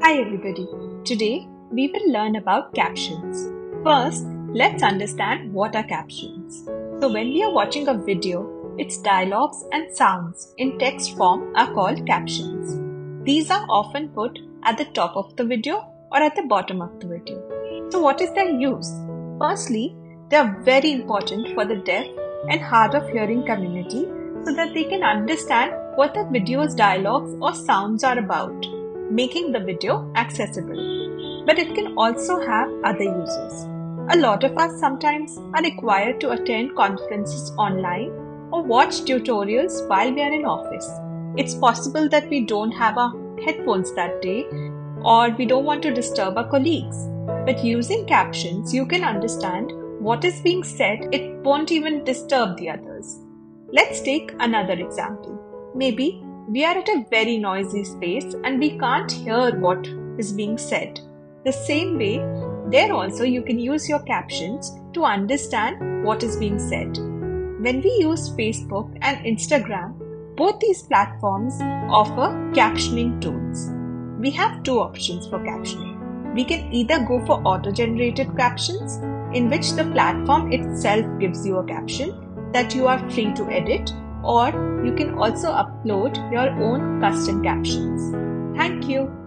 Hi everybody. Today we will learn about captions. First, let's understand what are captions. So when we are watching a video, its dialogues and sounds in text form are called captions. These are often put at the top of the video or at the bottom of the video. So what is their use? Firstly, they are very important for the deaf and hard of hearing community so that they can understand what the video's dialogues or sounds are about, making the video accessible. But it can also have other uses. A lot of us sometimes are required to attend conferences online or watch tutorials while we are in office. It's possible that we don't have our headphones that day or we don't want to disturb our colleagues. But using captions, you can understand what is being said. It won't even disturb the others. Let's take another example. Maybe we are at a very noisy space and we can't hear what is being said. The same way, there also you can use your captions to understand what is being said. When we use Facebook and Instagram, both these platforms offer captioning tools. We have two options for captioning. We can either go for auto-generated captions, in which the platform itself gives you a caption that you are free to edit, or you can also upload your own custom captions. Thank you.